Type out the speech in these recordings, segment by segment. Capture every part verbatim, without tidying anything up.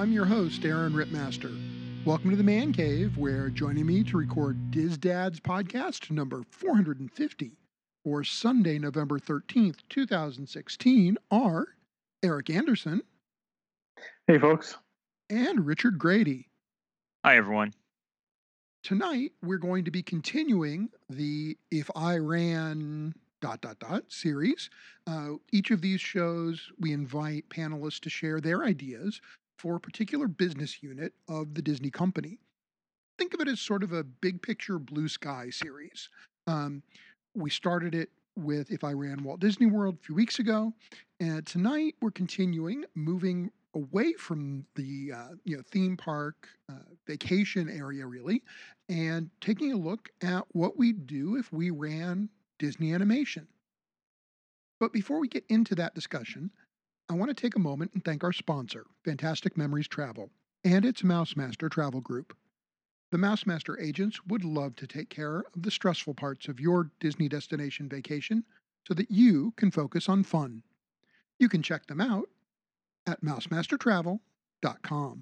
I'm your host, Aaron Ripmaster. Welcome to the Man Cave, where joining me to record Diz Dad's podcast number four hundred fifty for Sunday, November thirteenth, twenty sixteen are Eric Anderson. Hey, folks. And Richard Grady. Hi, everyone. Tonight, we're going to be continuing the If I Ran dot dot dot series. Uh, each of these shows, we invite panelists to share their ideas for a particular business unit of the Disney company. Think of it as sort of a big picture blue sky series. Um, we started it with If I Ran Walt Disney World a few weeks ago, and tonight we're continuing, moving away from the uh, you know theme park uh, vacation area really, and taking a look at what we'd do if we ran Disney Animation. But before we get into that discussion, I want to take a moment and thank our sponsor, Fantastic Memories Travel, and its Mousemaster Travel Group. The Mousemaster agents would love to take care of the stressful parts of your Disney destination vacation so that you can focus on fun. You can check them out at mousemaster travel dot com.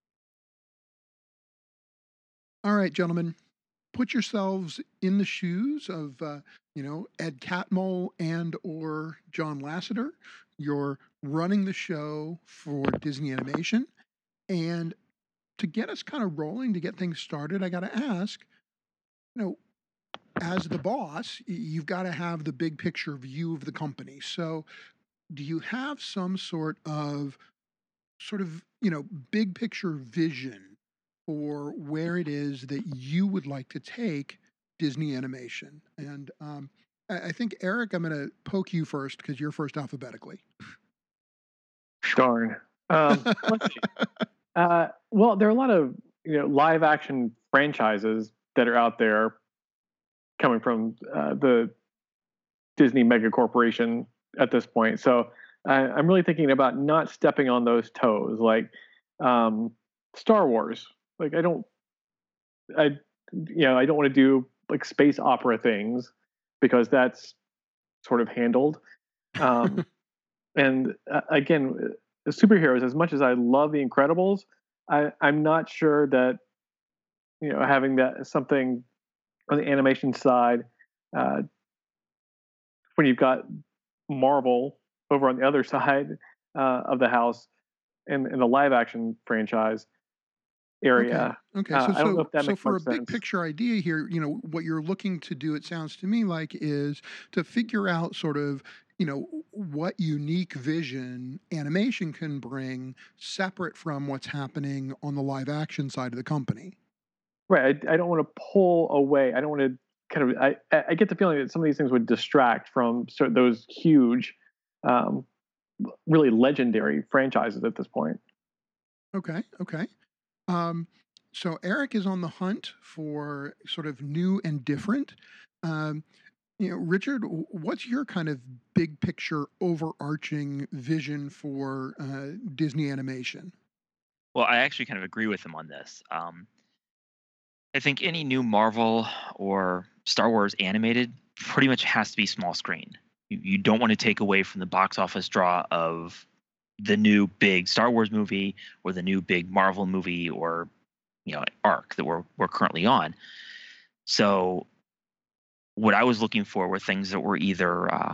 All right, gentlemen, put yourselves in the shoes of, uh, you know, Ed Catmull and or John Lasseter. You're running the show for Disney Animation. And to get us kind of rolling, to get things started, I got to ask, you know, as the boss, you've got to have the big picture view of the company. So do you have some sort of, sort of, you know, big picture vision for where it is that you would like to take Disney Animation? And um, I, I think, Eric, I'm going to poke you first because you're first alphabetically. Darn. Um, let's see. Uh, well, there are a lot of you know live action franchises that are out there coming from uh, the Disney mega corporation at this point. So I, I'm really thinking about not stepping on those toes, like um, Star Wars. Like I don't, I you know I don't want to do like space opera things because that's sort of handled. Um, and uh, again, the superheroes, as much as I love the Incredibles, I, I'm not sure that you know having that something on the animation side uh, when you've got Marvel over on the other side uh, of the house in, in the live action franchise area. Okay. Okay. Uh, So, I don't know so, if that so makes for more a big sense. picture idea here, you know, what you're looking to do, it sounds to me like, is to figure out sort of, you know, what unique vision animation can bring separate from what's happening on the live action side of the company. Right. I, I don't want to pull away. I don't want to kind of. I, I get the feeling that some of these things would distract from sort of those huge, um, really legendary franchises at this point. Okay. Okay. Um, so Eric is on the hunt for sort of new and different. Um, you know, Richard, w- what's your kind of big picture, overarching vision for uh, Disney Animation? Well, I actually kind of agree with him on this. Um, I think any new Marvel or Star Wars animated pretty much has to be small screen. You, you don't want to take away from the box office draw of the new big Star Wars movie or the new big Marvel movie or you know arc that we're we're currently on. So what I was looking for were things that were either uh,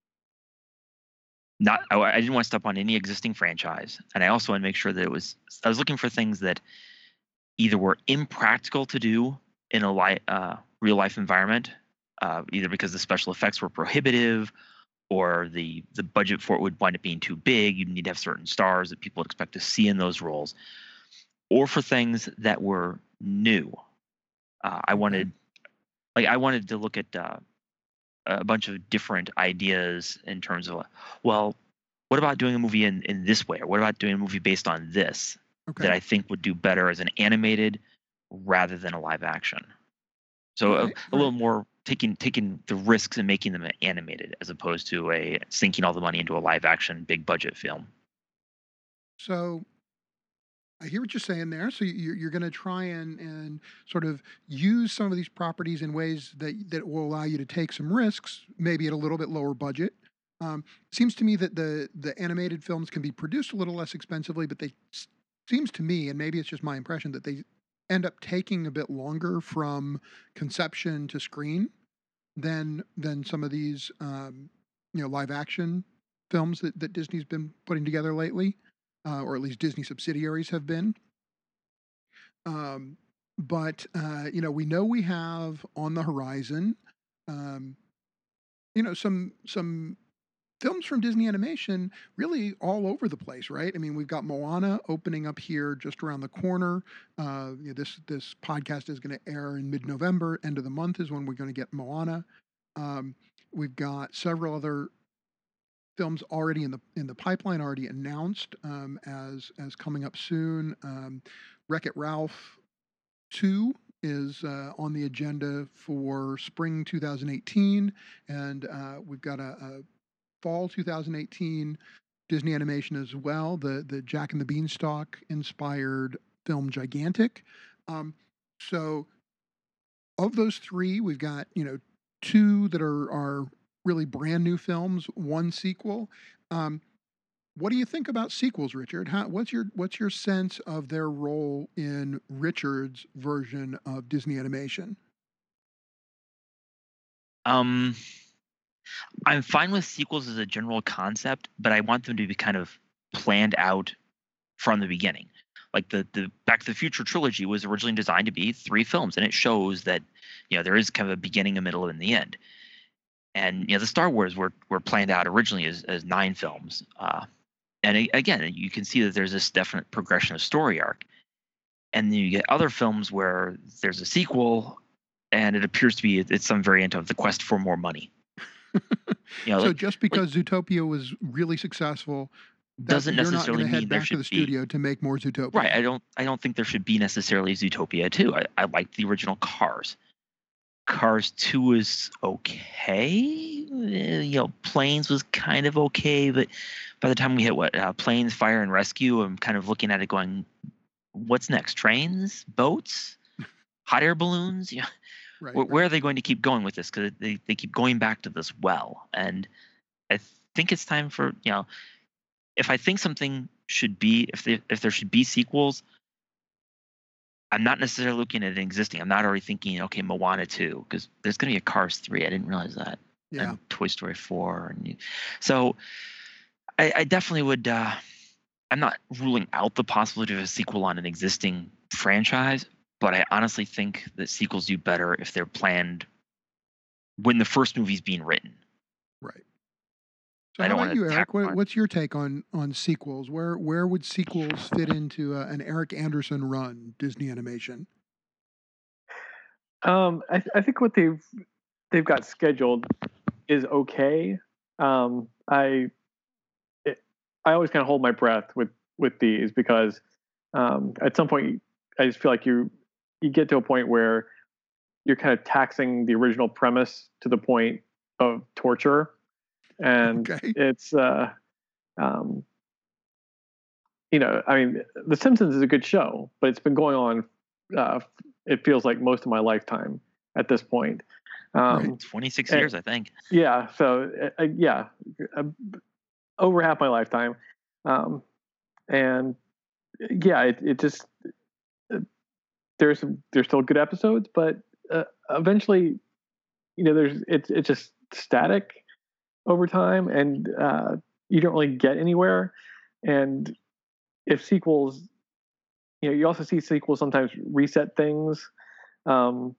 not. I, I didn't want to step on any existing franchise, and I also want to make sure that it was. I was looking for things that either were impractical to do in a li- uh, real life environment, uh, either because the special effects were prohibitive or the the budget for it would wind up being too big. You'd need to have certain stars that people would expect to see in those roles, or for things that were new. Uh, I Okay. wanted, like, I wanted to look at uh, a bunch of different ideas in terms of, well, what about doing a movie in in this way, or what about doing a movie based on this that Okay. I think would do better as an animated rather than a live action. So All a, right. a All little right. more taking taking the risks and making them animated as opposed to a sinking all the money into a live action big budget film. So I hear what you're saying there. So you're, you're going to try and, and sort of use some of these properties in ways that, that will allow you to take some risks, maybe at a little bit lower budget. Um, seems to me that the the animated films can be produced a little less expensively, but they seems to me, and maybe it's just my impression, that they end up taking a bit longer from conception to screen than than some of these um, you know live action films that, that Disney's been putting together lately, uh, or at least Disney subsidiaries have been. Um, but uh, you know, we know we have on the horizon, um, you know, some some films from Disney Animation really all over the place, right? I mean, we've got Moana opening up here just around the corner. Uh, you know, this this podcast is going to air in mid-November. End of the month is when we're going to get Moana. Um, we've got several other films already in the in the pipeline, already announced um, as as coming up soon. Um, Wreck-It Ralph two is uh, on the agenda for spring two thousand eighteen, and uh, we've got a, a fall two thousand eighteen Disney animation as well, the the Jack and the Beanstalk inspired film Gigantic. Um, so of those three, we've got you know two that are are really brand new films, one sequel. Um, what do you think about sequels, Richard? How, what's your what's your sense of their role in Richard's version of Disney animation? Um, I'm fine with sequels as a general concept, but I want them to be kind of planned out from the beginning. Like the the Back to the Future trilogy was originally designed to be three films, and it shows that you know there is kind of a beginning, a middle, and the end. And you know the Star Wars were were planned out originally as as nine films. Uh, and a- again, you can see that there's this definite progression of story arc. And then you get other films where there's a sequel, and it appears to be it's some variant of the quest for more money. You know, So like just like because Zootopia was really successful, that doesn't you're not going necessarily to head mean there back to should the be. studio to make more Right. I Zootopia. don't I don't think there should be necessarily Zootopia two. I, I like the original Cars. Cars two is okay. Eh, You know, Planes was kind of okay, but by the time we hit what uh, Planes, Fire and Rescue, I'm kind of looking at it going, what's next? Trains, boats, hot air balloons? Yeah, Right, where, where right. are they going to keep going with this? Because they, they keep going back to this well, and I think it's time for you know, if I think something should be, if they, if there should be sequels, I'm not necessarily looking at an existing. I'm not already thinking, okay, Moana two, because there's going to be a Cars three. I didn't realize that, Yeah. and Toy Story four, and you- so I, I definitely would. Uh, I'm not ruling out the possibility of a sequel on an existing franchise, but I honestly think that sequels do better if they're planned when the first movie's being written. Right. So I how don't about want you, to Eric? tack What, on. what's your take on on sequels? Where where would sequels fit into uh, an Eric Anderson run Disney animation? Um, I, I think what they've they've got scheduled is okay. Um, I it, I always kind of hold my breath with with these because um, at some point I just feel like you you get to a point where you're kind of taxing the original premise to the point of torture, and Okay. it's uh, um, you know, I mean, The Simpsons is a good show, but it's been going on. Uh, it feels like most of my lifetime at this point. Right. Um, twenty-six and- years, I think. yeah, so uh, yeah, uh, over half my lifetime, um, and yeah, it, it just uh, there's there's still good episodes, but uh, eventually, you know, there's it's it's just static over time, and uh, you don't really get anywhere. And if sequels, you know, you also see sequels sometimes reset things, um,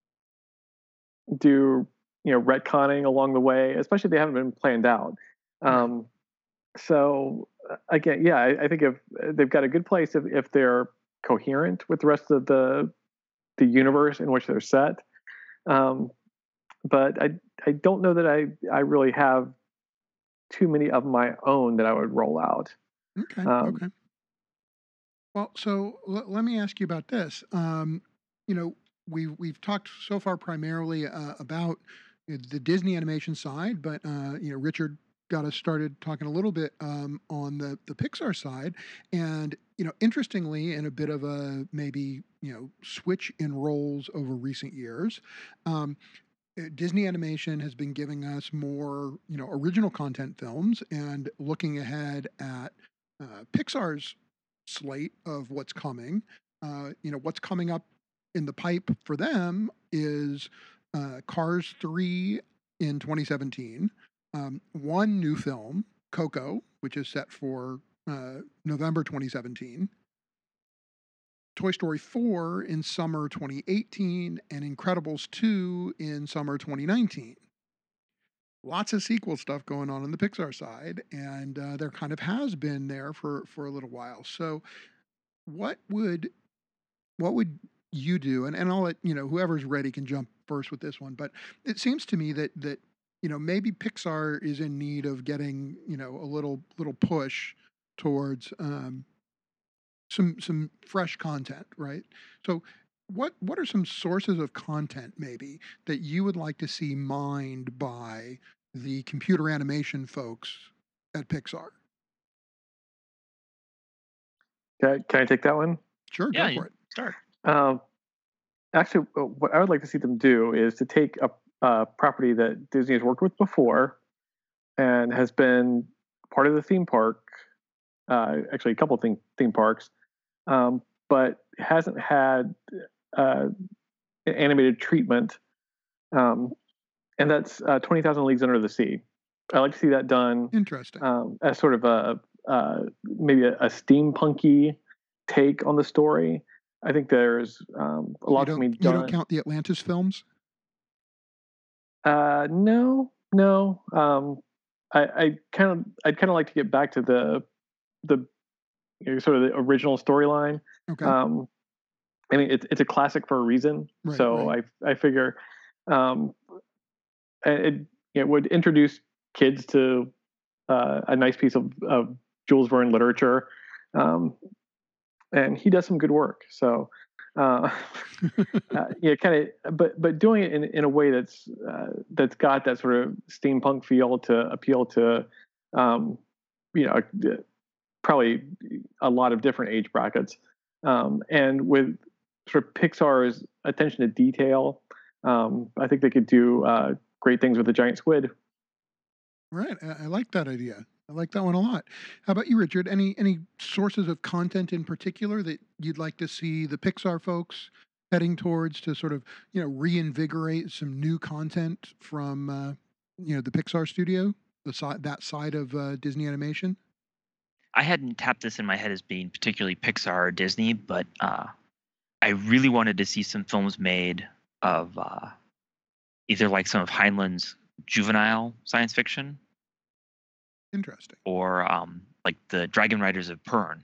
do you know retconning along the way, especially if they haven't been planned out. Right. Um, so uh, again, yeah, I, I think if they've got a good place if, if they're coherent with the rest of the the universe in which they're set. Um, but I I don't know that I I really have too many of my own that I would roll out. Okay. Um, Okay. Well, so l- let me ask you about this. Um, you know, we've we've talked so far primarily uh, about you know, the Disney animation side, but uh, you know, Richard got us started talking a little bit um, on the the Pixar side, and you know, interestingly, in a bit of a maybe you know switch in roles over recent years. Um, uh, Disney Animation has been giving us more, you know, original content films, and looking ahead at uh, Pixar's slate of what's coming. Uh, you know, what's coming up in the pipe for them is uh, Cars three in twenty seventeen, um, one new film, Coco, which is set for uh, November twenty seventeen, Toy Story four in summer twenty eighteen, and Incredibles two in summer twenty nineteen. Lots of sequel stuff going on on the Pixar side, and uh, there kind of has been there for for a little while. So, what would what would you do? And and I'll let you know whoever's ready can jump first with this one. But it seems to me that that you know maybe Pixar is in need of getting you know a little little push towards um, some some fresh content, right? So what what are some sources of content maybe that you would like to see mined by the computer animation folks at Pixar? Can I, can I take that one? Sure, Yeah, go you for it. start. Um, actually, uh, what I would like to see them do is to take a, a property that Disney has worked with before and has been part of the theme park, uh, actually a couple of theme, theme parks, um, but hasn't had uh, an animated treatment, um, and that's uh, twenty thousand Leagues Under the Sea. I like to see that done Interesting. um, as sort of a uh, maybe a, a steampunky take on the story. I think there's um, a So you lot to don't be you done. don't count the Atlantis films? Uh, no, no. Um, I, I kind of, I'd kind of like to get back to the, the you know, sort of the original storyline. Okay. Um, I mean, it's it's a classic for a reason. Right, so right. I I figure, um, it it would introduce kids to uh, a nice piece of, of Jules Verne literature, um, and he does some good work. So. Uh, uh, yeah, kind of, but but doing it in, in a way that's uh, that's got that sort of steampunk feel to appeal to, um, you know, probably a lot of different age brackets, um, and with sort of Pixar's attention to detail, um, I think they could do uh, great things with the giant squid. Right. I, I like that idea. I like that one a lot. How about you, Richard? Any any sources of content in particular that you'd like to see the Pixar folks heading towards to sort of you know reinvigorate some new content from uh, you know the Pixar studio, the side that side of uh, Disney animation? I hadn't tapped this in my head as being particularly Pixar or Disney, but uh, I really wanted to see some films made of uh, either like some of Heinlein's juvenile science fiction Interesting. or um, like the Dragon Riders of Pern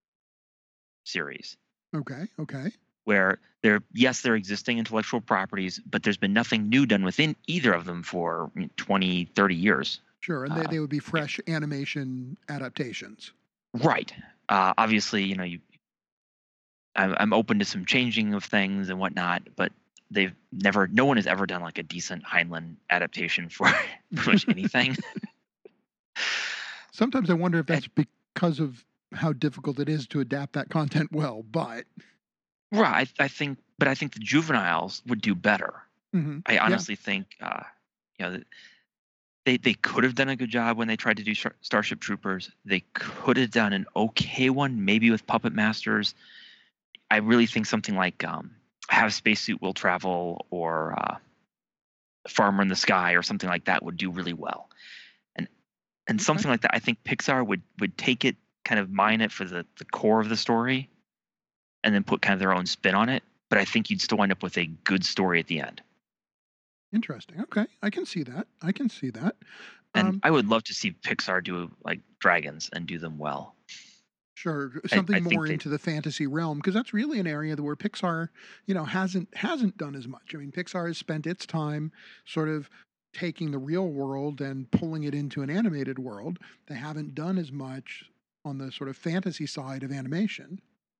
series, Okay. Okay. where they're yes, they're existing intellectual properties, but there's been nothing new done within either of them for I mean, twenty, thirty years. Sure. And they, Uh, they would be fresh animation adaptations. right. Uh, obviously, you know, you, I'm, I'm open to some changing of things and whatnot, but they've never, no one has ever done like a decent Heinlein adaptation for pretty much anything. Sometimes I wonder if that's because of how difficult it is to adapt that content well, but Right. I, I think, but I think the juveniles would do better. mhm, I yeah, honestly think, uh, you know, they they could have done a good job when they tried to do Star- Starship Troopers. They could have done an okay one, maybe with Puppet Masters. I really think something like um, Have Spacesuit Will Travel or uh, Farmer in the Sky or something like that would do really well. And and okay, something like that, I think Pixar would would take it, kind of mine it for the the core of the story, and then put kind of their own spin on it. But I think you'd still wind up with a good story at the end. interesting. Okay, I can see that. I can see that. And Um, I would love to see Pixar do like dragons and do them well. sure, I, something I think more they into the fantasy realm because that's really an area where Pixar, you know, hasn't hasn't done as much. I mean, Pixar has spent its time sort of taking the real world and pulling it into an animated world. They haven't done as much on the sort of fantasy side of animation.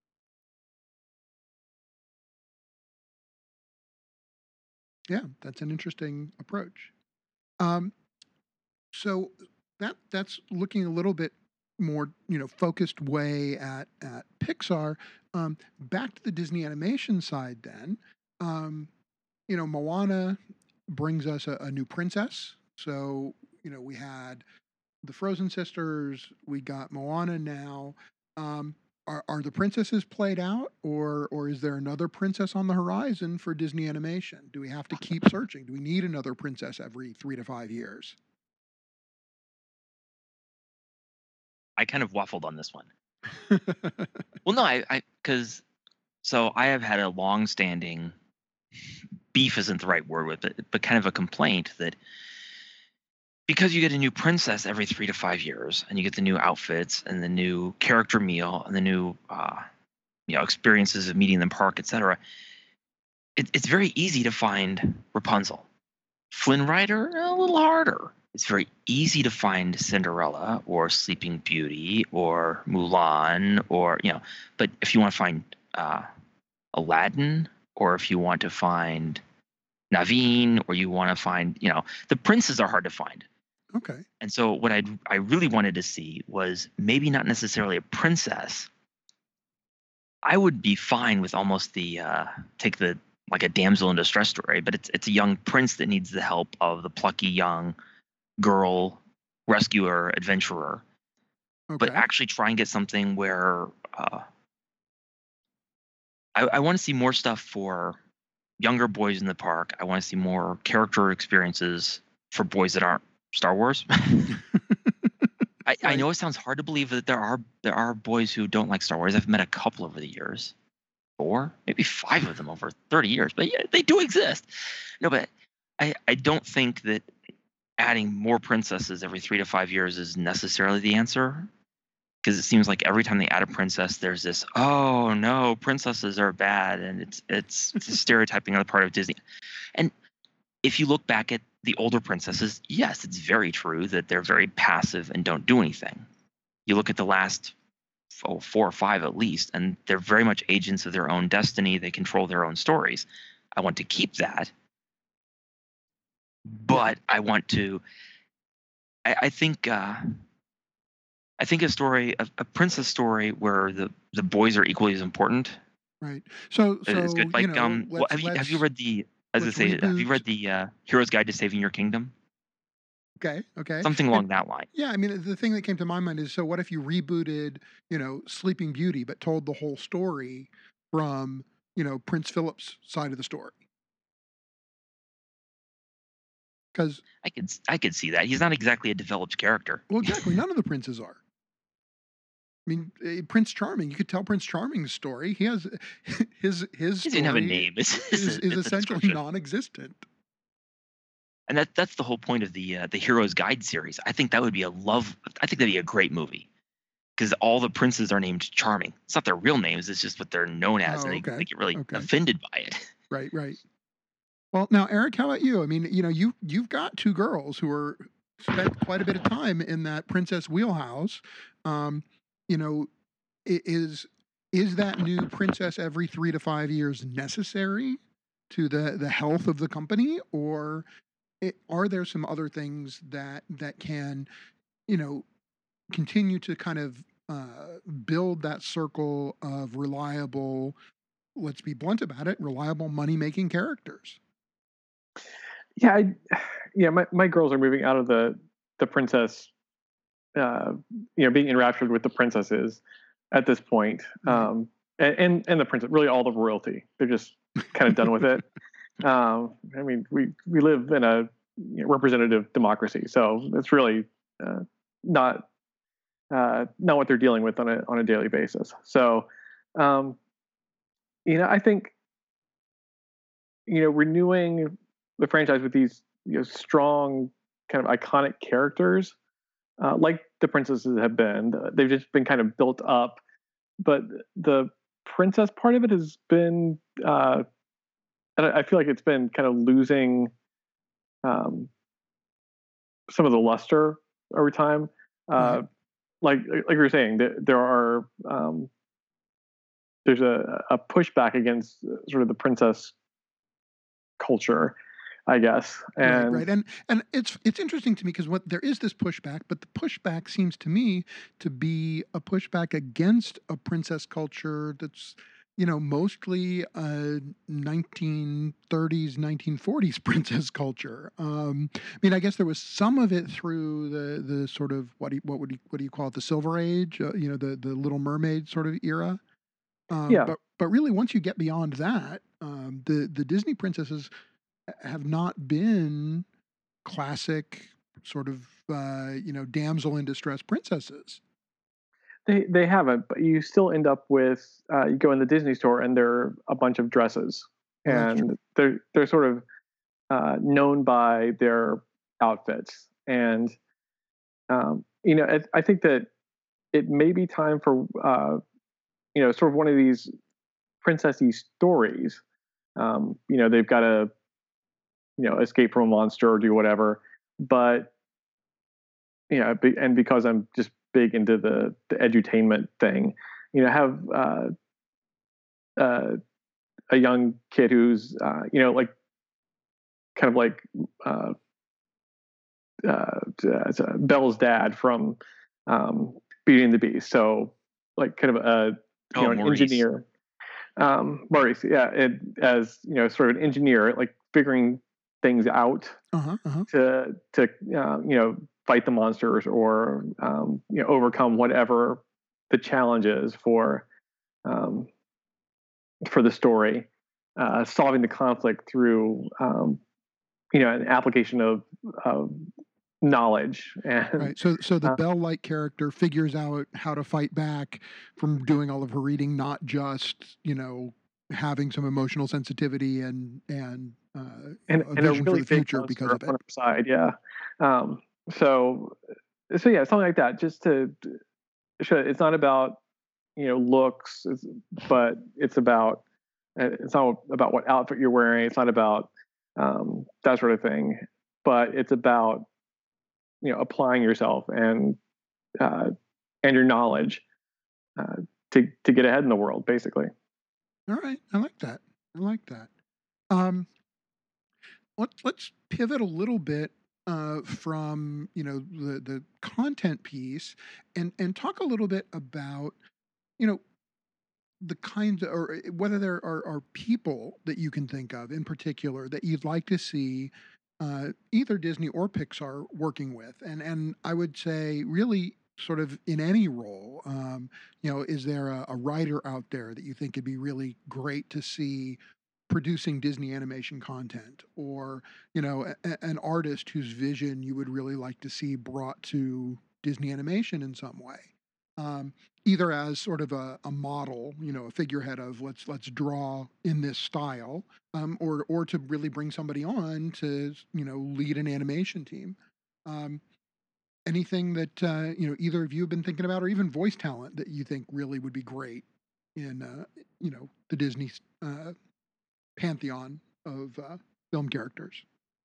Yeah, that's an interesting approach. Um, so that that's looking a little bit more, you know, focused way at at Pixar. Um, back to the Disney animation side, then. Um, you know, Moana brings us a, a new princess. So you know, we had the Frozen sisters. We got Moana now. Um, are, are the princesses played out, or or is there another princess on the horizon for Disney Animation? Do we have to keep searching? Do we need another princess every three to five years? I kind of waffled on this one. Well, no, I, I, because so I have had a long-standing beef isn't the right word with it, but kind of a complaint that because you get a new princess every three to five years, and you get the new outfits and the new character meal and the new, uh, you know, experiences of meeting them park, et cetera. It, it's very easy to find Rapunzel. Flynn Rider, a little harder. It's very easy to find Cinderella or Sleeping Beauty or Mulan, or you know. But if you want to find uh, Aladdin, or if you want to find Naveen, or you want to find, you know, the princes are hard to find. Okay. And so what I I really wanted to see was maybe not necessarily a princess. I would be fine with almost the uh, take the like a damsel in distress story, but it's it's a young prince that needs the help of the plucky young girl rescuer adventurer. Okay. But actually try and get something where uh, I, I want to see more stuff for younger boys in the park. I want to see more character experiences for boys that aren't Star Wars. I, I Right. know it sounds hard to believe that there are there are boys who don't like Star Wars. I've met a couple over the years, four, maybe five of them over thirty years, but yeah, they do exist. No, but I, I don't think that adding more princesses every three to five years is necessarily the answer, because it seems like every time they add a princess, there's this, oh no, princesses are bad, and it's it's, it's a stereotyping on the part of Disney. And if you look back at the older princesses, yes, it's very true that they're very passive and don't do anything. You look at the last oh, four or five at least, and they're very much agents of their own destiny. They control their own stories. I want to keep that, but I want to. I, I think. Uh, I think a story, a, a princess story, where the the boys are equally as important Right. So is so good. you Like, know, um, what, let's have you have you let's read the? As I let's say, have you reboot. read the uh, Hero's Guide to Saving Your Kingdom? Okay. Okay. Something And along that line. yeah, I mean, the thing that came to my mind is, so what if you rebooted, you know, Sleeping Beauty, but told the whole story from, you know, Prince Philip's side of the story? Because, I could s- I could see that. He's not exactly a developed character. well, exactly, none of the princes are. I mean, eh, Prince Charming, you could tell Prince Charming's story. He has his his He doesn't have a story name. It's it's is a, is it's a essentially description. non-existent. And that that's the whole point of the uh, the Hero's Guide series. I think that would be a love. I think that'd be a great movie, because all the princes are named Charming. It's not their real names. It's just what they're known as, Oh, and they, okay. they get really Okay. offended by it. Right, right. Well, now, Eric, how about you? I mean, you know, you you've got two girls who are spent quite a bit of time in that princess wheelhouse. Um, you know, i- is is that new princess every three to five years necessary to the the health of the company, or it, are there some other things that that can, you know, continue to kind of uh, build that circle of reliable, let's be blunt about it, reliable money making characters? Yeah, I, yeah. My, my girls are moving out of the the princess, uh, you know, being enraptured with the princesses at this point, Right. um, and, and and the princess, really all the royalty. They're just kind of done with it. Um, I mean, we we live in a you know, representative democracy, so it's really uh, not uh, not what they're dealing with on a on a daily basis. So, um, you know, I think you know renewing the franchise with these you know strong kind of iconic characters uh, like the princesses have been. They've just been kind of built up, but the princess part of it has been. Uh, and I feel like it's been kind of losing um, some of the luster over time. Right. Uh, like like we were saying, there, there are um, there's a, a pushback against sort of the princess culture, I guess, Right, and right, and and it's it's interesting to me because what there is this pushback, but the pushback seems to me to be a pushback against a princess culture that's you know, mostly uh, nineteen thirties, nineteen forties princess culture. Um, I mean, I guess there was some of it through the the sort of what do you, what would you, what do you call it, the Silver Age? Uh, you know, the the Little Mermaid sort of era. Um, Yeah, but but really, once you get beyond that, um, the the Disney princesses have not been classic sort of uh, you know damsel in distress princesses. they they haven't, but you still end up with uh, you go in the Disney store and there are a bunch of dresses, Well, that's true. and they're they're sort of uh, known by their outfits, and um, you know I, I think that it may be time for uh, you know sort of one of these princessy stories. Um, you know they've got to you know escape from a monster or do whatever, but you know, be, and because I'm just big into the the edutainment thing, you know, have uh, uh, a young kid who's uh, you know like kind of like uh, uh, uh, Belle's dad from um, Beauty and the Beast, so like kind of a you Oh, know an Maurice. engineer, um, Maurice, yeah, it, as you know, sort of an engineer, like figuring things out Uh-huh, uh-huh. to to uh, you know fight the monsters or um, you know overcome whatever the challenge is for um, for the story, uh, solving the conflict through um, you know an application of, of knowledge and Right. So so the uh, Belle-like character figures out how to fight back from doing all of her reading, not just, you know, having some emotional sensitivity and and uh, you and know, a and a vision for really the big future because monster of on it. her side, yeah. Um, so so yeah, something like that. Just to show it's not about you know looks, it's, but it's about uh, it's not about what outfit you're wearing. It's not about um, that sort of thing, but it's about you know applying yourself and uh, and your knowledge uh, to to get ahead in the world, basically. All right. I like that. I like that. Um let's let's pivot a little bit uh, from, you know, the the content piece and and talk a little bit about, you know, the kinds of, or uh, whether there are, are people that you can think of in particular that you'd like to see uh, either Disney or Pixar working with, and and I would say really sort of in any role. Um, you know, is there a, a writer out there that you think it'd be really great to see producing Disney animation content, or you know, a, an artist whose vision you would really like to see brought to Disney animation in some way? Um, Either as sort of a, a model, you know, a figurehead of let's let's draw in this style, um, or or to really bring somebody on to you know lead an animation team. Um, Anything that uh, you know either of you have been thinking about, or even voice talent that you think really would be great in uh, you know the Disney uh, pantheon of uh, film characters.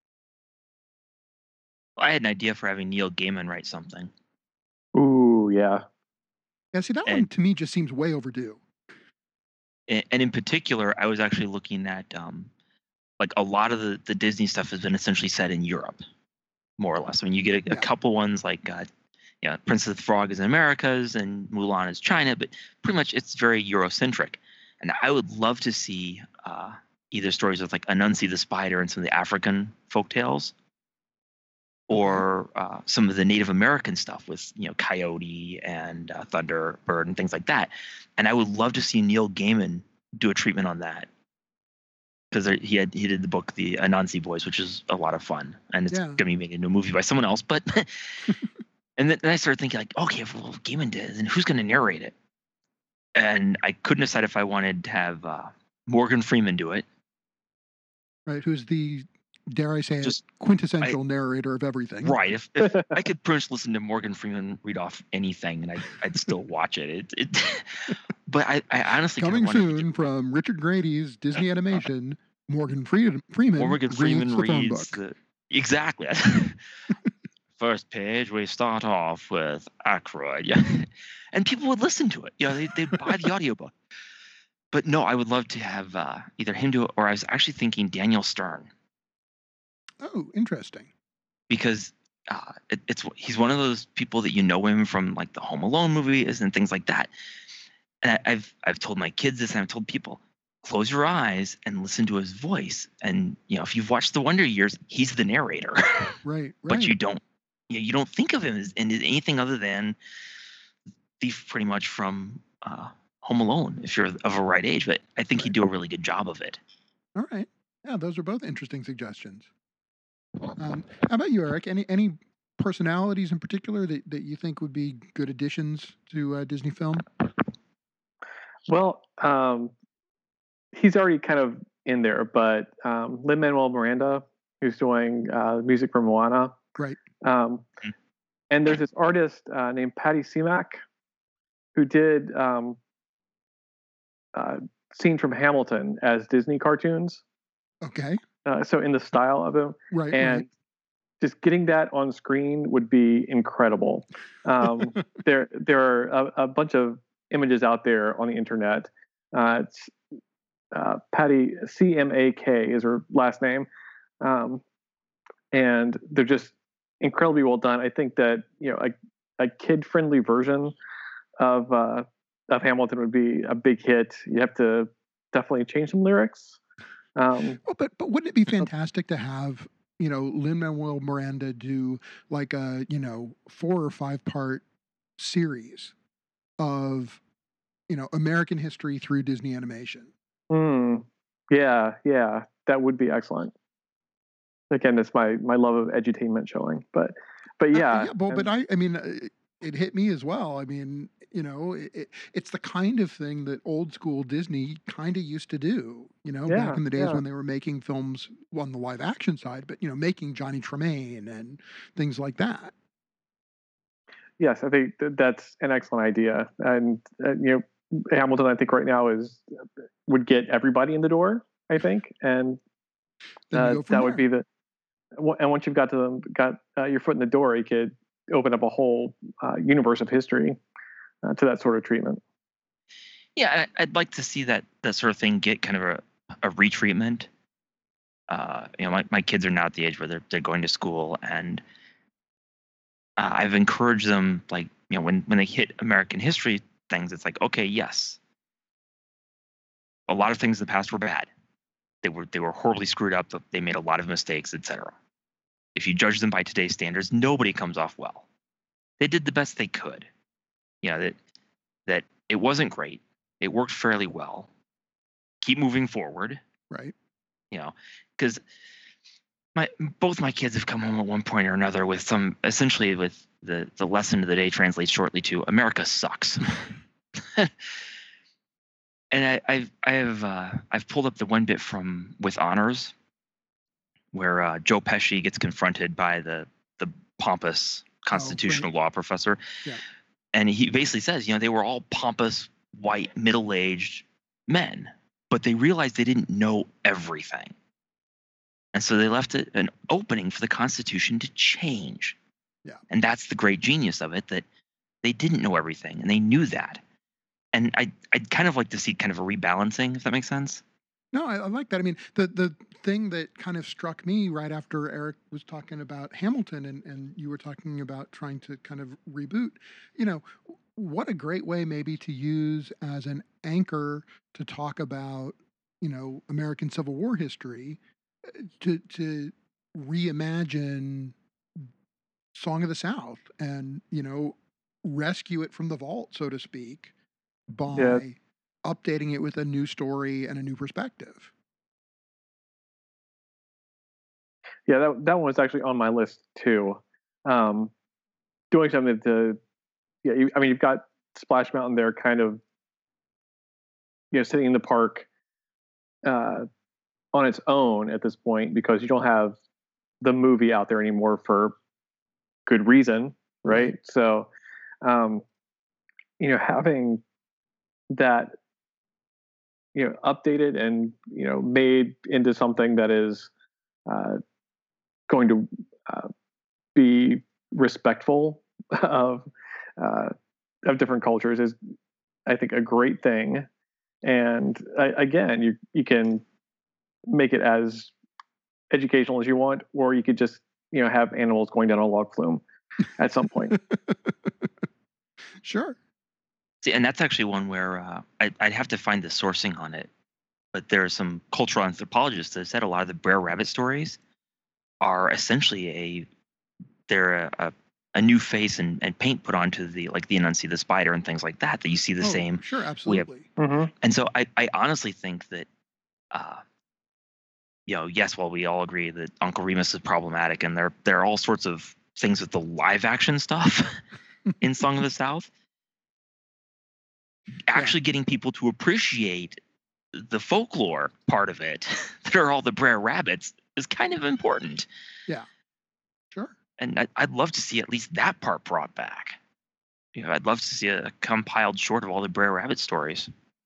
I had an idea for having Neil Gaiman write something, Ooh, yeah. Yeah, see that one and to me just seems way overdue. and in particular, I was actually looking at um, like a lot of the the Disney stuff has been essentially set in Europe, more or less. I mean, you get a, a Yeah, couple ones like uh, you know, Princess of the Frog is in Americas and Mulan is China, but pretty much it's very Eurocentric. And I would love to see uh, either stories with like Anansi the spider and some of the African folk tales, okay. or uh, some of the Native American stuff with you know Coyote and uh, Thunderbird and things like that. And I would love to see Neil Gaiman do a treatment on that because he had he did the book The Anansi Boys, which is a lot of fun, and it's Yeah. gonna be made into a movie by someone else. But and then, then I started thinking like, okay, if well, Gaiman did, then who's gonna narrate it? And I couldn't decide if I wanted to have uh, Morgan Freeman do it. Right. Who's the, dare I say it, Just I quintessential narrator of everything? right. If if I could pretty much listen to Morgan Freeman read off anything, and I I'd, I'd still watch it. It, it but I, I honestly kind of Coming wanted to soon get from Richard Grady's Disney Animation, Morgan Freed- Freeman Morgan reads Freeman the phone reads book. the exactly. First page, we start off with Aykroyd, yeah, and people would listen to it. You know, they they'd buy the audiobook. But no, I would love to have uh, either him do it, or I was actually thinking Daniel Stern, Oh, interesting. because uh, it, it's he's one of those people that you know him from like the Home Alone movies and things like that. And I, I've I've told my kids this, and I've told people, close your eyes and listen to his voice. And you know, if you've watched The Wonder Years, he's the narrator, Right, but you right. don't you, know, you don't think of him as in anything other than Thief, pretty much from uh, Home Alone, if you're of a right age. But I think Right. he'd do a really good job of it. All right. Yeah, those are both interesting suggestions. Um, how about you, Eric? Any any personalities in particular that, that you think would be good additions to uh, Disney film? Well, um, he's already kind of in there, but um, Lin Manuel Miranda, who's doing uh, music for Moana, Right. um, Mhm. and there's this artist uh, named Patty Semak who did um, uh, scenes from Hamilton as Disney cartoons. Okay. Uh, so in the style of them, Right. and just getting that on screen would be incredible. Um, Right. there, there are a, a bunch of images out there on the internet. Uh, it's uh, Patty C M A K is her last name, um, and they're just incredibly well done. I think that you know a, a kid friendly version of uh, of Hamilton would be a big hit. You have to definitely change some lyrics. Um, Well, but but wouldn't it be fantastic to have, you know, Lin Manuel Miranda do like a, you know, four or five part series of, you know, American history through Disney animation? hmm, yeah, yeah, that would be excellent. Again, it's my my love of edutainment showing, but but Uh, yeah, yeah, well, but and I, I mean, uh, it, it hit me as well. I mean, you know, it, it, it's the kind of thing that old school Disney kind of used to do, you know, back yeah, in the days yeah, when they were making films on the live action side, but, you know, making Johnny Tremaine and things like that. yes, I think that that's an excellent idea, and uh, you know, Hamilton, I think right now is would get everybody in the door. I think, and Then you uh, go from that would be there. the and once you've got to them, got uh, your foot in the door, you could open up a whole uh, universe of history uh, to that sort of treatment. Yeah, I, I'd like to see that that sort of thing get kind of a, a retreatment. Uh, you know, my, my kids are now at the age where they're they're going to school, and uh, I've encouraged them, like, you know, when when they hit American history things, it's like, okay, yes, a lot of things in the past were bad. They were they were horribly screwed up. They made a lot of mistakes, et cetera. If you judge them by today's standards, nobody comes off well. They did the best they could. You know, that that it wasn't great. It worked fairly well. Keep moving forward. Right. You know, because my both my kids have come home at one point or another with some, essentially with the the lesson of the day translates shortly to America sucks. And I, I've I have uh, I've pulled up the one bit from With Honors where uh, Joe Pesci gets confronted by the the pompous Oh, right. constitutional law professor, Yeah. and he basically says, you know, they were all pompous, white, middle aged men, but they realized they didn't know everything, and so they left it an opening for the Constitution to change. Yeah. And that's the great genius of it, that they didn't know everything and they knew that. And I I'd kind of like to see kind of a rebalancing, if that makes sense. No, I, I like that. I mean, the the thing that kind of struck me right after Eric was talking about Hamilton and, and you were talking about trying to kind of reboot, you know, what a great way maybe to use as an anchor to talk about, you know, American Civil War history, uh, to to reimagine Song of the South and, you know, rescue it from the vault, so to speak, Yeah, by updating it with a new story and a new perspective. yeah, that that one was actually on my list too. Um, doing something to yeah, you, I mean, you've got Splash Mountain there, kind of you know sitting in the park uh, on its own at this point because you don't have the movie out there anymore for good reason, Right. right? So, um, you know, having that you know updated and you know made into something that is uh, going to uh, be respectful of uh, of different cultures is, I think, a great thing. And uh, again, you you can make it as educational as you want, or you could just you know have animals going down a log flume at some point. Sure. See, and that's actually one where uh, I, I'd have to find the sourcing on it. But there are some cultural anthropologists that said a lot of the Brer Rabbit stories are essentially a they're a, a, a new face and, and paint put onto the like the Anansi the spider and things like that that you see the Oh, same. sure, We have, absolutely. Mm-hmm. and so I, I honestly think that uh, you know, yes, while we all agree that Uncle Remus is problematic, and there there are all sorts of things with the live action stuff in Song of the South, actually getting people to appreciate the folklore part of it that are all the Brer Rabbits is kind of important. Yeah, sure. And I, I'd love to see at least that part brought back. You know, I'd love to see a compiled short of all the Brer Rabbit stories.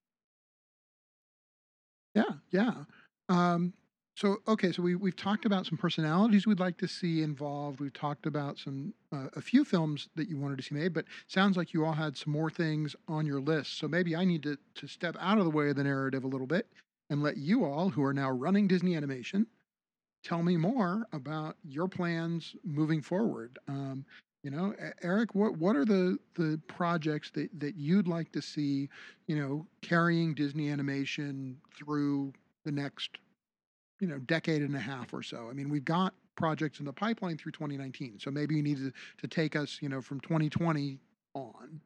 Yeah, yeah. Um, so okay, so we we've talked about some personalities we'd like to see involved. We've talked about some uh, a few films that you wanted to see made, but sounds like you all had some more things on your list. So maybe I need to to step out of the way of the narrative a little bit and let you all, who are now running Disney Animation, tell me more about your plans moving forward. Um, you know, E- Eric, what what are the the projects that that you'd like to see, you know, carrying Disney Animation through the next, you know, decade and a half or so? I mean, we've got projects in the pipeline through twenty nineteen, so maybe you need to to take us, you know, from twenty twenty on.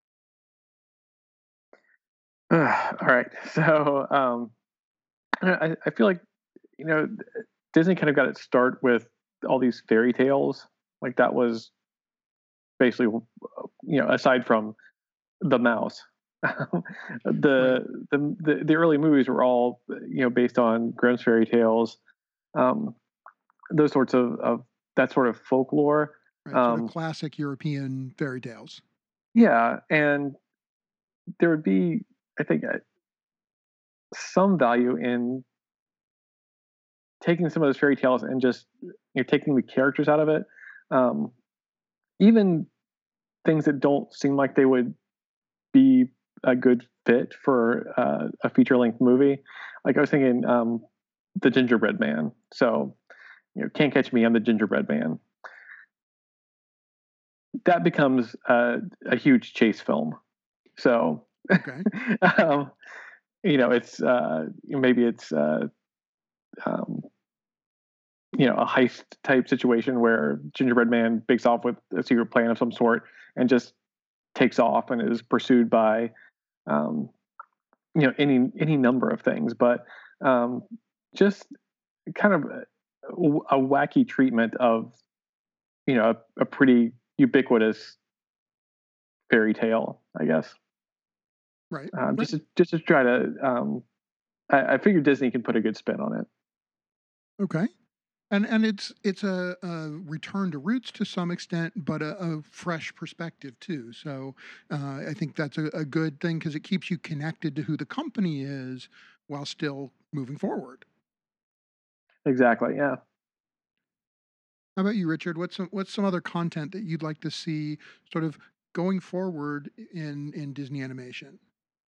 All right. So um, I, I feel like, you know, Disney kind of got its start with all these fairy tales. Like that was basically, you know, aside from the mouse, the, Right. the the the early movies were all, you know, based on Grimm's fairy tales, um, those sorts of, of that sort of folklore. Right. Sort of Um, classic European fairy tales. yeah, and there would be, I think, uh, some value in taking some of those fairy tales and just, you know, taking the characters out of it. Um, even things that don't seem like they would be a good fit for uh, a feature length movie. Like I was thinking, um, the Gingerbread Man. So, you know, Can't Catch Me, I'm the Gingerbread Man. That becomes uh, a huge chase film. So, Okay. um, you know, it's uh, maybe it's uh, um, you know, a heist type situation where Gingerbread Man bakes off with a secret plan of some sort and just takes off and is pursued by um, you know, any any number of things, but um, just kind of a, a wacky treatment of, you know, a, a pretty ubiquitous fairy tale, I guess. Right. Um, Right. just to, just to try to, um, I, I figure Disney can put a good spin on it. Okay. And and it's it's a, a return to roots to some extent, but a, a fresh perspective too. So uh, I think that's a, a good thing because it keeps you connected to who the company is while still moving forward. Exactly. Yeah. How about you, Richard? What's some, what's some other content that you'd like to see sort of going forward in in Disney animation?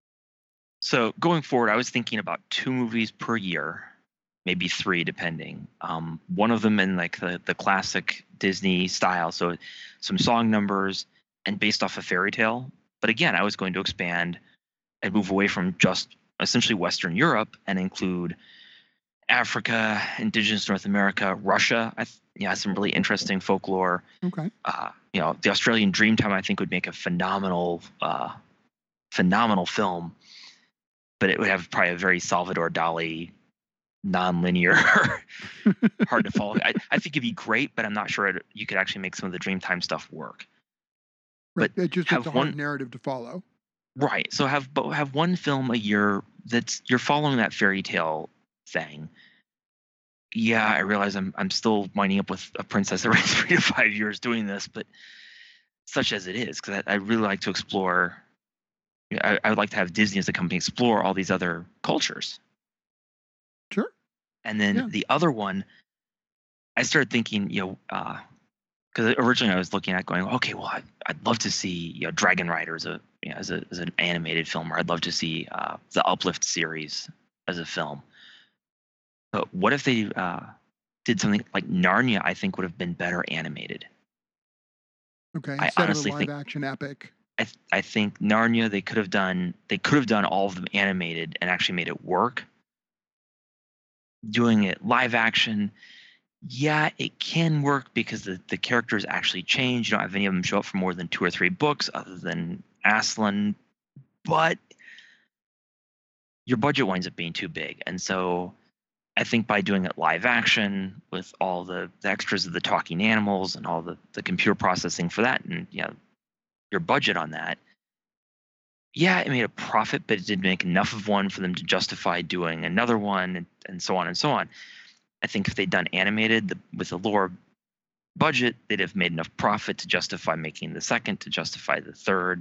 So going forward, I was thinking about two movies per year, maybe three, depending. Um, one of them in like the, the classic Disney style, so some song numbers and based off a fairy tale. But again, I was going to expand and move away from just essentially Western Europe and include Africa, Indigenous North America, Russia. I th- yeah, some really interesting folklore. Okay. Uh, you know, the Australian Dreamtime I think would make a phenomenal, uh, phenomenal film, but it would have probably a very Salvador Dali, non-linear, hard to follow. I, I think it'd be great, but I'm not sure it, you could actually make some of the Dreamtime stuff work. Right. But It just it's have a hard one narrative to follow. right. So have but have one film a year that's you're following that fairy tale thing. Yeah, I realize I'm I'm still winding up with a princess every three to five years doing this, but such as it is, because I, I really like to explore. I, I would like to have Disney as a company explore all these other cultures. Sure. And then Yeah. the other one, I started thinking, you know, because originally I was looking at going, okay, well, I, I'd love to see, you know, Dragon Rider as a, you know, as a as an animated film, or I'd love to see uh, the Uplift series as a film. But what if they uh, did something like Narnia? I think would have been better animated. Okay. I Instead of a honestly live think action epic. I th- I think Narnia they could have done they could have done all of them animated and actually made it work. Doing it live action, yeah, it can work because the, the characters actually change. You don't have any of them show up for more than two or three books other than Aslan, but your budget winds up being too big. And so I think by doing it live action with all the, the extras of the talking animals and all the, the computer processing for that and you know, your budget on that, yeah, it made a profit, but it didn't make enough of one for them to justify doing another one and, and so on and so on. I think if they'd done animated the, with a lower budget, they'd have made enough profit to justify making the second, to justify the third.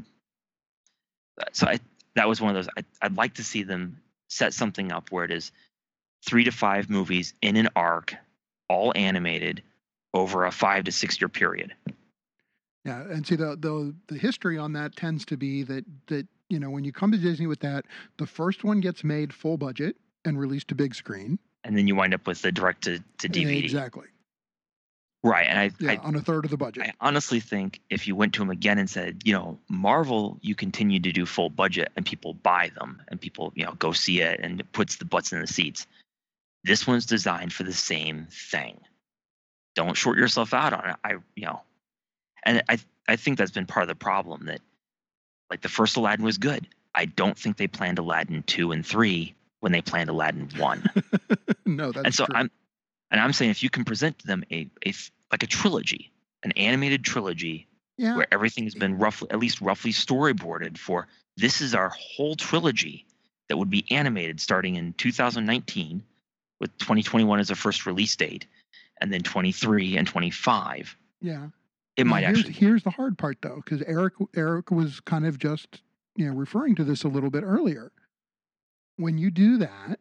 So I, that was one of those. I, I'd like to see them set something up where it is three to five movies in an arc, all animated, over a five to six year period. Yeah, and see the the the history on that tends to be that that you know when you come to Disney with that, the first one gets made full budget and released to big screen, and then you wind up with the direct to, to D V D. Exactly. Right, and I yeah I, on a third of the budget. I honestly think if you went to them again and said, you know, Marvel, you continue to do full budget and people buy them and people, you know, go see it and it puts the butts in the seats. This one's designed for the same thing. Don't short yourself out on it. I, you know, and I, I think that's been part of the problem that, like, the first Aladdin was good. I don't think they planned Aladdin two and three when they planned Aladdin one. No, that's and so true. I'm, and I'm saying if you can present to them a, a like a trilogy, an animated trilogy, yeah. where everything has been roughly, at least roughly storyboarded for, this is our whole trilogy that would be animated starting in two thousand nineteen, with twenty twenty-one as a first release date, and then twenty-three and twenty-five. Yeah. It now, might here's, actually. Here's the hard part, though, because Eric Eric was kind of just you know referring to this a little bit earlier. When you do that,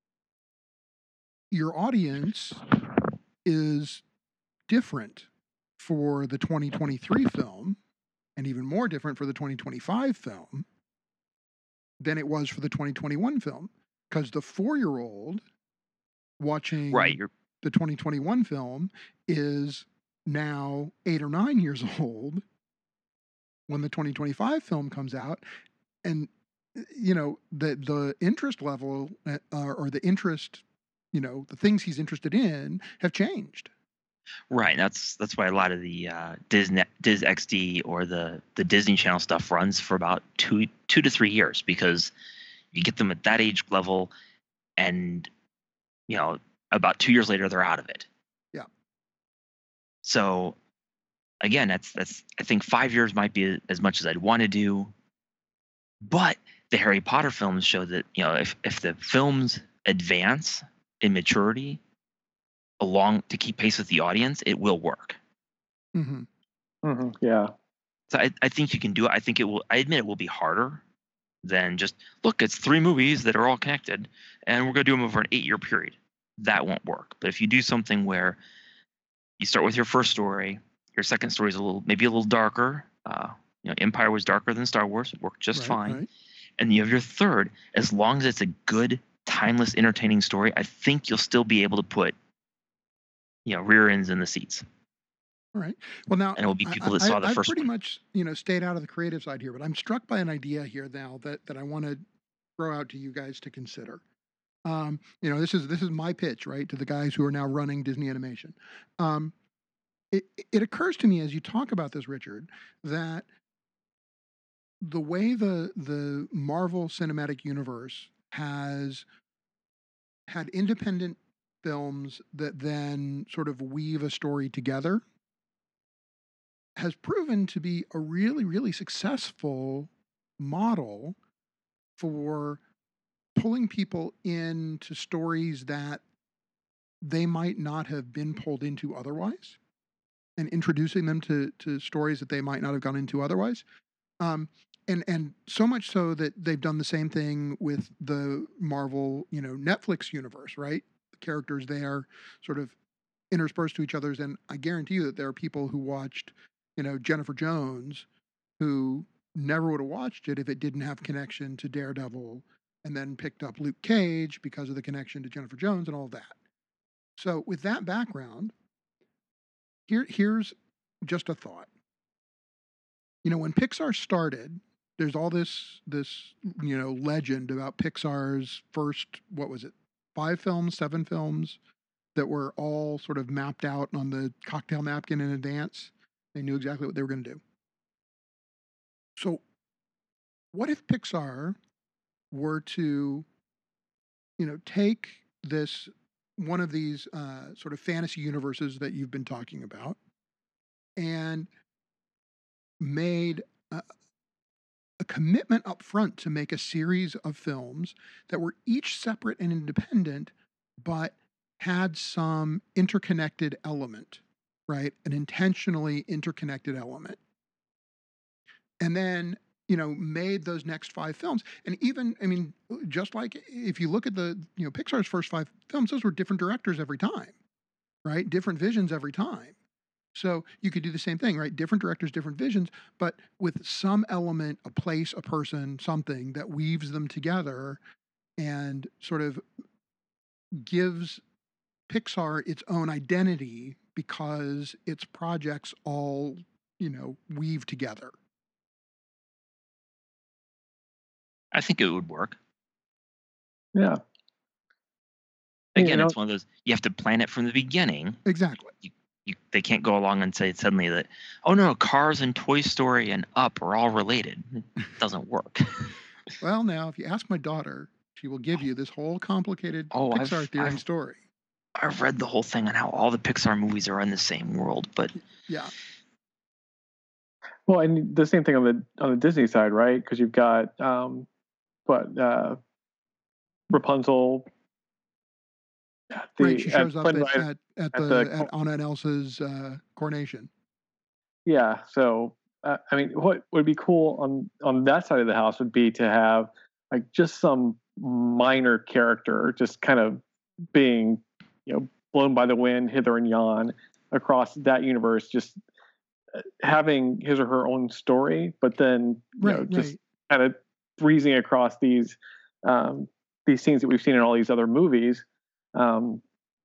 your audience is different for the twenty twenty-three film, and even more different for the twenty twenty-five film than it was for the twenty twenty-one film, because the four-year-old watching Right, you're the twenty twenty-one film is now eight or nine years old when the twenty twenty-five film comes out, and you know the the interest level uh, or the interest, you know, the things he's interested in have changed. right. That's that's why a lot of the uh, Disney Diz X D or the the Disney Channel stuff runs for about two two to three years, because you get them at that age level, and you know about two years later they're out of it. Yeah. So again, that's that's I think five years might be as much as I'd want to do, but the Harry Potter films show that, you know, if if the films advance in maturity along to keep pace with the audience, it will work. Mm-hmm. Mm-hmm. Yeah. So I, I think you can do it. I think it will. I admit it will be harder than just, look, it's three movies that are all connected, and we're going to do them over an eight-year period. That won't work. But if you do something where you start with your first story, your second story is a little, maybe a little darker. Uh, you know, Empire was darker than Star Wars. It worked just Right, fine. right. And you have your third. As long as it's a good, timeless, entertaining story, I think you'll still be able to put, you know, rear ends in the seats. All right. Well, now And it will be people I, that saw I, the I've first pretty one. much, you know, stayed out of the creative side here, but I'm struck by an idea here now that that I want to throw out to you guys to consider. Um, you know, this is this is my pitch, right, to the guys who are now running Disney Animation. Um, it it occurs to me as you talk about this, Richard, that the way the the Marvel Cinematic Universe has had independent films that then sort of weave a story together has proven to be a really, really successful model for pulling people into stories that they might not have been pulled into otherwise, and introducing them to to stories that they might not have gone into otherwise. Um, and and so much so that they've done the same thing with the Marvel, you know, Netflix universe, right? The characters there sort of interspersed to each other's, and I guarantee you that there are people who watched, you know, Jennifer Jones, who never would have watched it if it didn't have connection to Daredevil, and then picked up Luke Cage because of the connection to Jennifer Jones and all that. So with that background, here here's just a thought. You know, when Pixar started, there's all this this you know legend about Pixar's first, what was it, five films, seven films that were all sort of mapped out on the cocktail napkin in advance. They knew exactly what they were going to do. So, what if Pixar were to, you know, take this one of these uh, sort of fantasy universes that you've been talking about and made a, a commitment up front to make a series of films that were each separate and independent, but had some interconnected element, right? An intentionally interconnected element. And then, you know, made those next five films. And even, I mean, just like if you look at the, you know, Pixar's first five films, those were different directors every time, right? Different visions every time. So you could do the same thing, right? Different directors, different visions, but with some element, a place, a person, something that weaves them together and sort of gives Pixar its own identity because its projects all, you know, weave together. I think it would work. Yeah. Again, You know, it's one of those, you have to plan it from the beginning. Exactly. You, you, they can't go along and say suddenly that, oh no, Cars and Toy Story and Up are all related. It doesn't work. Well, now, if you ask my daughter, she will give you this whole complicated Oh, Pixar I've, theory I've story. I've read the whole thing on how all the Pixar movies are in the same world, but Yeah. well, and the same thing on the on the Disney side, right? Because you've got um, what uh, Rapunzel, the Right. She at shows up Flynn at, Rider at, at at the the at Anna and Elsa's uh, coronation. yeah. So uh, I mean, what would be cool on on that side of the house would be to have like just some minor character just kind of being, you know, blown by the wind hither and yon across that universe, just uh, having his or her own story, but then you Right, know just right. kind of breezing across these um, these scenes that we've seen in all these other movies, um,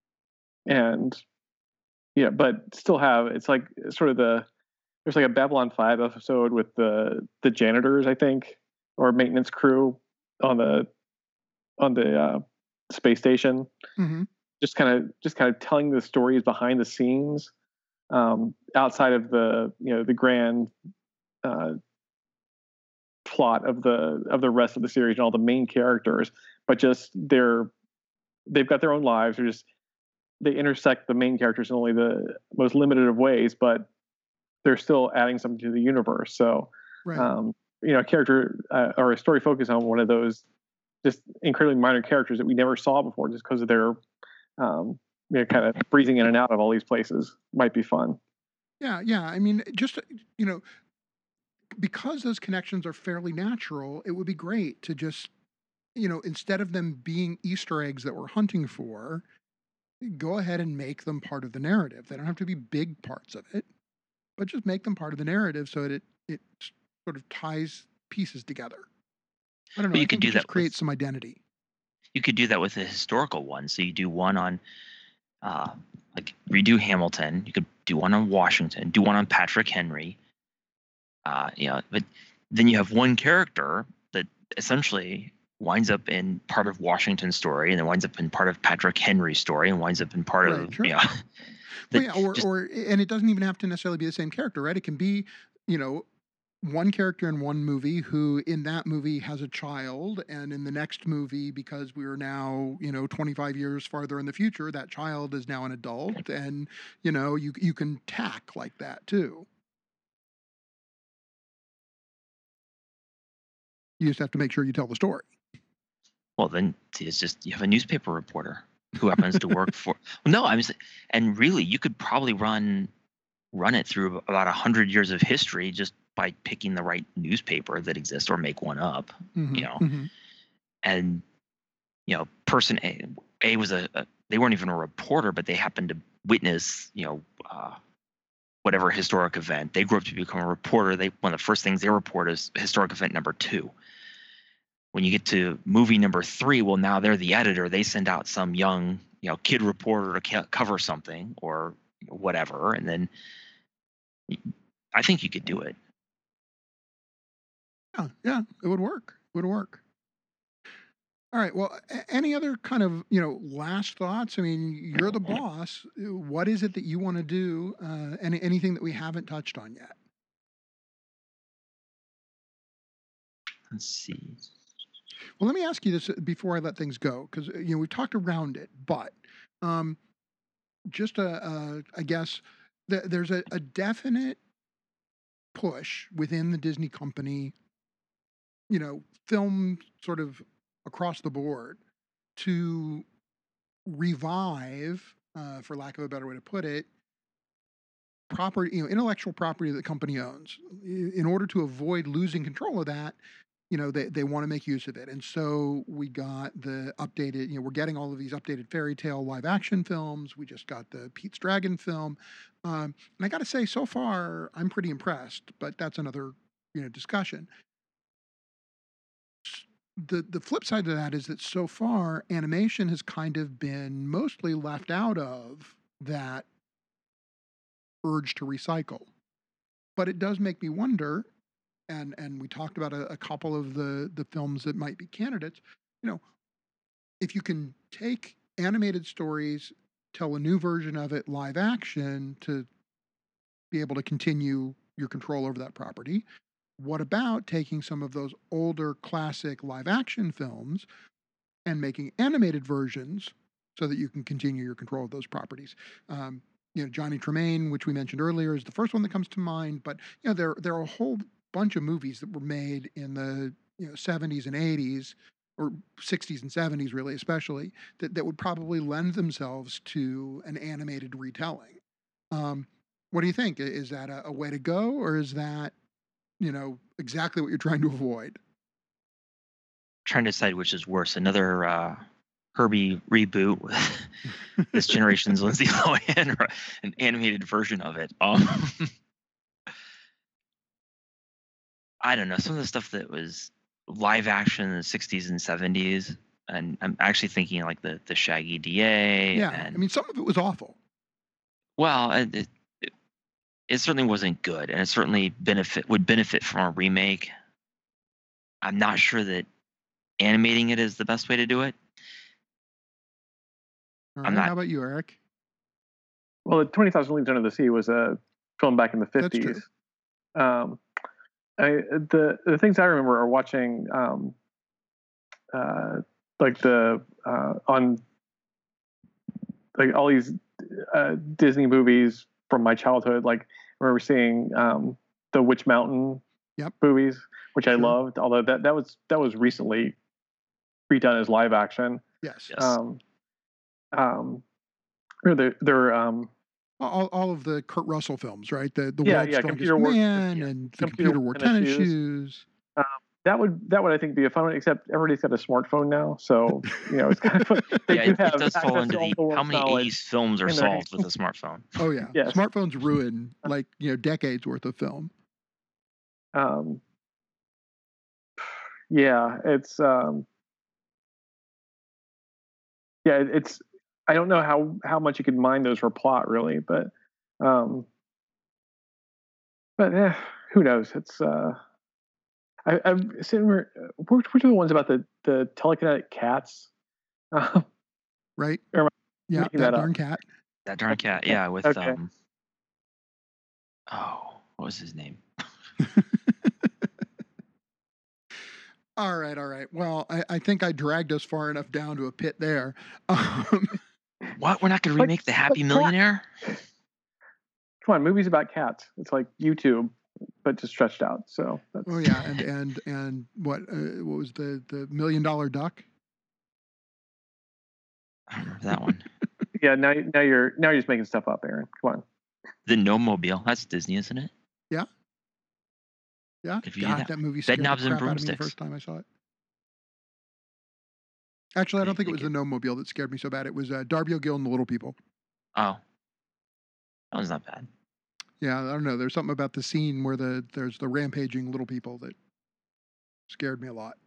and yeah, but still have it's like sort of the there's like a Babylon five episode with the the janitors, I think, or maintenance crew on the on the uh, space station, hmm just kind of just kind of telling the stories behind the scenes, um, outside of the you know the grand uh, plot of the of the rest of the series and all the main characters, but just they're they've got their own lives. They're just they intersect the main characters in only the most limited of ways, but they're still adding something to the universe. So, Right. um, you know, a character uh, or a story focused on one of those just incredibly minor characters that we never saw before, just because of their um, you know, kind of breezing in and out of all these places might be fun. Yeah, yeah. I mean, just, you know, because those connections are fairly natural, it would be great to just, you know, instead of them being Easter eggs that we're hunting for, go ahead and make them part of the narrative. They don't have to be big parts of it, but just make them part of the narrative so that it it sort of ties pieces together. I don't know. but I you could think it do just that with creates some identity. you could do that with a historical one. So you do one on uh, like redo Hamilton. You could do one on Washington. Do one on Patrick Henry. Uh, you know, but then you have one character that essentially winds up in part of Washington's story, and then winds up in part of Patrick Henry's story, and winds up in part Right, of sure. you know Well, that yeah, or just or and it doesn't even have to necessarily be the same character, right? It can be, you know, one character in one movie who in that movie has a child, and in the next movie, because we are now, you know, twenty-five years farther in the future, that child is now an adult, and you know, you you can tack like that too. You just have to make sure you tell the story. well then it's just you have a newspaper reporter who happens to work for well, no, I'm just, and really you could probably run run it through about a hundred years of history just by picking the right newspaper that exists or make one up, you hmm know, hmm and you know, person A, A was a, a they weren't even a reporter, but they happened to witness, you know, uh, whatever historic event. They grew up to become a reporter. They one of the first things they report is historic event number two. When you get to movie number three, well, now they're the editor. They send out some young, you know, kid reporter to ca- cover something or whatever, and then I think you could do it. Yeah, yeah, it would work. It would work. All right. Well, a- any other kind of, you know, last thoughts? I mean, you're the boss. Uh, What is it that you want to do? Uh, any anything that we haven't touched on yet? Let's see. Well, let me ask you this uh, before I let things go, because you know we've talked around it, but um, just a, a, I guess th- there's a, a definite push within the Disney company, you know, film sort of across the board to revive, uh, for lack of a better way to put it, property, you know, intellectual property that the company owns. I- In order to avoid losing control of that, you know, they, they want to make use of it. And so we got the updated, you know, we're getting all of these updated fairy tale live action films. We just got the Pete's Dragon film. Um, and I got to say, so far, I'm pretty impressed, but that's another, you know, discussion. The, the flip side of that is that so far, animation has kind of been mostly left out of that urge to recycle. But it does make me wonder, and and we talked about a, a couple of the the films that might be candidates. You know, if you can take animated stories, tell a new version of it live action to be able to continue your control over that property. What about taking some of those older classic live action films and making animated versions so that you can continue your control of those properties? Um, you know, Johnny Tremaine, which we mentioned earlier, is the first one that comes to mind. But you know, there there are a whole bunch of movies that were made in the you know seventies and eighties, or sixties and seventies, really, especially that that would probably lend themselves to an animated retelling. Um, what do you think? I- Is that a, a way to go, or is that you know exactly what you're trying to avoid? Trying to decide which is worse. Another uh, Herbie reboot with this generation's Lindsay Lohan, or an animated version of it. Um, I don't know. Some of the stuff that was live action in the sixties and seventies, and I'm actually thinking like the the Shaggy D A, Yeah, I and mean, some of it was awful. well, it, it, it it certainly wasn't good, and it certainly benefit would benefit from a remake. I'm not sure that animating it is the best way to do it. All I'm right, how not. about you, Eric? Well, the twenty thousand Leagues Under the Sea was a film back in the That's true. fifties. Um, I, the the things I remember are watching, um, uh, like the uh, on like all these uh, Disney movies from my childhood. Like I remember seeing um, the Witch Mountain Yep, movies, which I sure. loved. Although that that was that was recently redone as live action. Yes. Yes. Um, um, they're, they're um, All, all of the Kurt Russell films, right? The the yeah, World's yeah, Strongest computer wore Man yeah, and The computer Computer wore Wore tennis Tennis shoes. Shoes. Um, that would that would I think be a fun one. Except everybody's got a smartphone now, so you know it's kind of they Yeah, do it, it have does fall access under to all the the how world's many knowledge eighties films are in their solved with a smartphone. Oh yeah, yes. smartphones ruin like you know decades worth of film. Um, yeah, it's um, yeah, it- it's I don't know how how much you could mine those for plot really, but um, but yeah, who knows? It's uh, I, I'm sitting here. Which, which are the ones about the the telekinetic cats? Um, Right? or am I Yeah, making that that up? darn cat. That darn cat. Yeah, with Okay. um. Oh, what was his name? All right, all right. Well, I, I think I dragged us far enough down to a pit there. Um, What? We're not going to Like, remake The like Happy cat. Millionaire? Come on, movies about cats. It's like YouTube, but just stretched out. So that's oh yeah, and and and what uh, what was the the Million Dollar Duck? I don't remember that one. yeah. Now now you're now you're just making stuff up, Aaron. Come on. The No Mobile. That's Disney, isn't it? Yeah, yeah. If you do God, that, that movie Bed scared the Knobs and crap out of me the Broomsticks. first time I saw it. Actually, I I don't think it think was the it. No Mobile that scared me so bad. It was uh, Darby O'Gill and the Little People. Oh, that was not bad. Yeah, I don't know. There's something about the scene where the there's the rampaging little people that scared me a lot.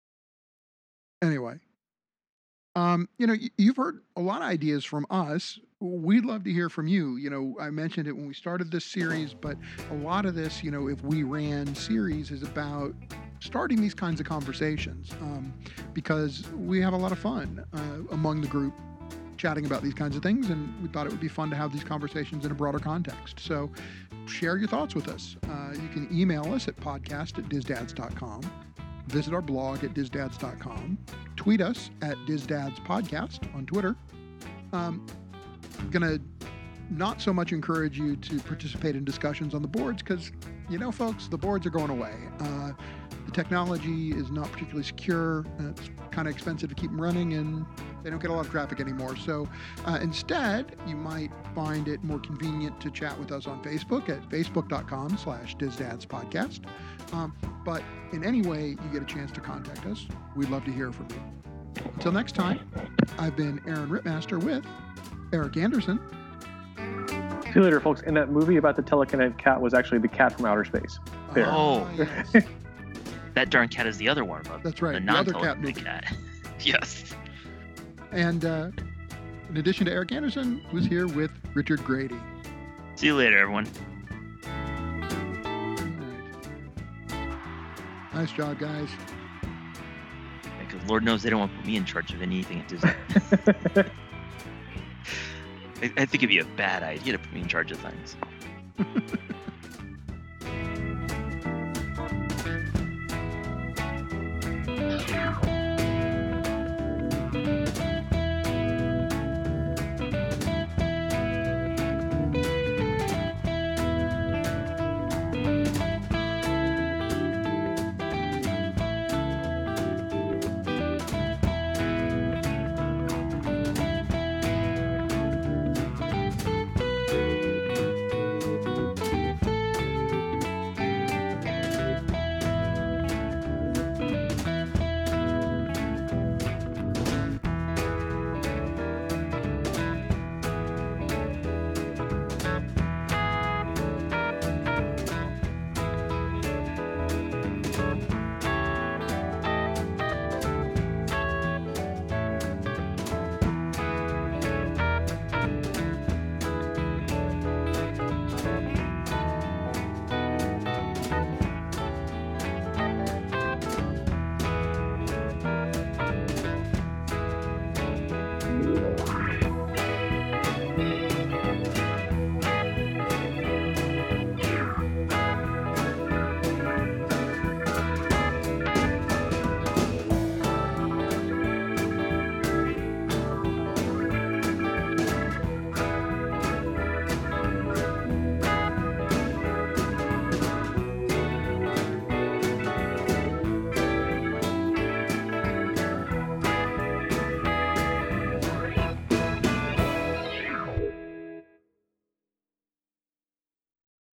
Anyway, um, you know, y- you've heard a lot of ideas from us. we'd love to hear from you. You know, I mentioned it when we started this series, but a lot of this, you know, if we ran series is about starting these kinds of conversations um, because we have a lot of fun uh, among the group chatting about these kinds of things, and we thought it would be fun to have these conversations in a broader context. So share your thoughts with us. Uh, you can email us at podcast at dizdads dot com, visit our blog at dizdads dot com, tweet us at dizdadspodcast on Twitter. Um, gonna not so much encourage you to participate in discussions on the boards because, you know, folks, the boards are going away. Uh, the technology is not particularly secure. Uh, it's kind of expensive to keep them running, and they don't get a lot of traffic anymore. So uh, instead, you might find it more convenient to chat with us on Facebook at facebook.com slash dizdadspodcast. Um, but in any way you get a chance to contact us, we'd love to hear from you. Until next time, I've been Aaron Rittmaster with Eric Anderson. See you later, folks. And that movie about the telekinetic cat was actually the cat from outer space. There. Oh. Ah, yes. That darn cat is the other one. The, That's right, The the other cat non-telekinetic movie. cat. Yes. And uh, in addition to Eric Anderson, was here with Richard Grady. See you later, everyone. All right. Nice job, guys. Because Lord knows they don't want to put me in charge of anything at Disney. I, I think it'd be a bad idea to put me in charge of things.